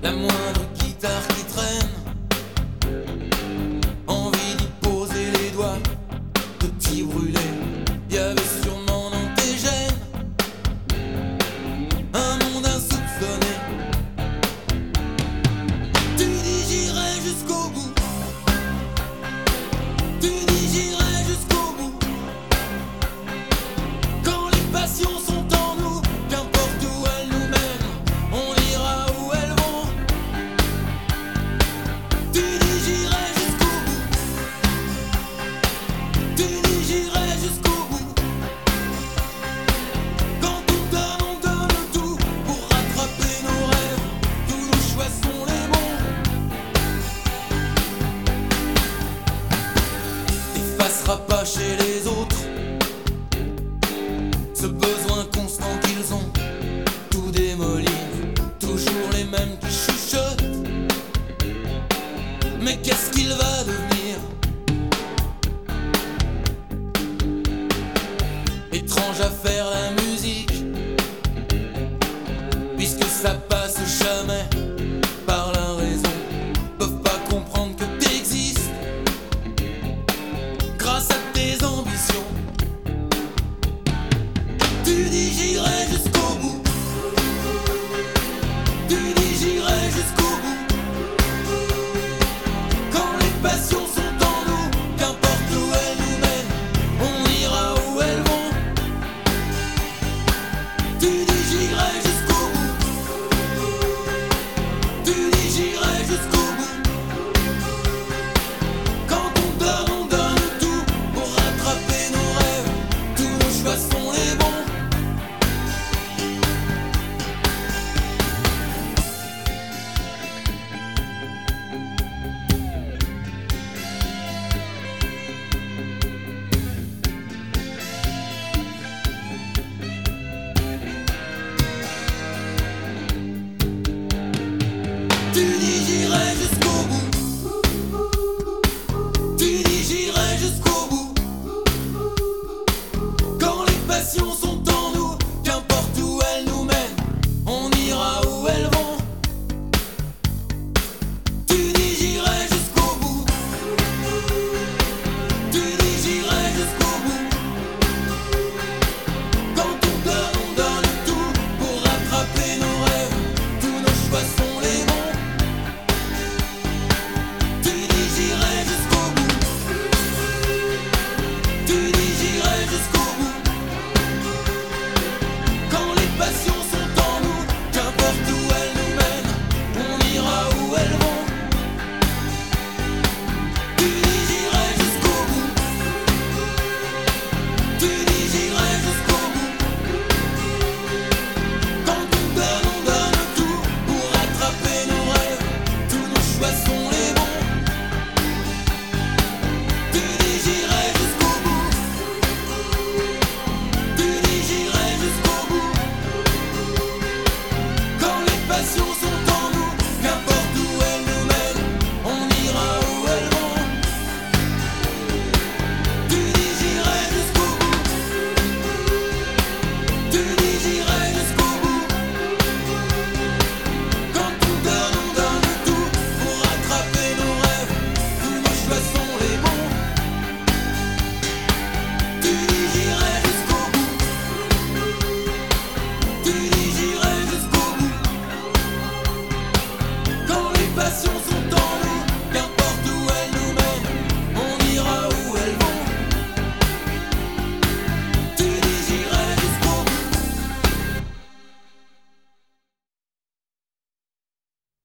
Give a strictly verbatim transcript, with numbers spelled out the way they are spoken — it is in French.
La moindre guitare qui traîne, envie d'y poser les doigts, de t'y brûler. Y avait sûrement dans tes gènes un monde insoupçonné. Tu dis j'irai jusqu'au bout, tu dis j'irai jusqu'au bout. Quand les passions sont en nous, qu'importe où elles nous mènent, on ira où elles vont. Tu dis j'irai jusqu'au bout, tu dis j'irai jusqu'au bout. Quand on donne, on donne tout pour rattraper nos rêves, tous nos choix sont les bons. T'effaceras pas chez les autres ce besoin constant qu'ils ont, tout démoli, toujours les mêmes qui chuchotent. Mais qu'est-ce qu'il va devenir? Étrange à faire la musique, puisque ça passe jamais par la raison. Peuvent pas comprendre que t'existes grâce à tes ambitions. Tu dis j'irai jusqu'au bout, tu dis j'irai jusqu'au bout. Quand les passions sont en nous, qu'importe où elles nous mènent, on ira où elles vont. Tu dis j'irai jusqu'au bout, tu dis j'irai jusqu'au bout. Quand on donne, on donne tout pour rattraper nos rêves, tous nos choix sont les bons. Tu dis j'irai jusqu'au bout, tu dis j'irai jusqu'au bout. Quand les passions sont en nous, qu'importe où elles nous mènent, on ira où elles vont. Tu dis j'irai jusqu'au bout, tu dis j'irai jusqu'au bout. Quand on donne, on donne tout pour rattraper nos rêves, tous nos choix sont les bons. Tu dis j'irai jusqu'au bout, tu dis j'irai jusqu'au bout. Quand les passions sont en nous, qu'importe où elles nous mènent, on ira où elles vont. Tu dis j'irai jusqu'au bout, tu dis j'irai jusqu'au bout. Quand on donne, on donne tout pour rattraper nos rêves, tous nos choix sont les bons. Tu dis j'irai jusqu'au bout, tu dis j'irai jusqu'au bout. Quand les passions sont en nous, qu'importe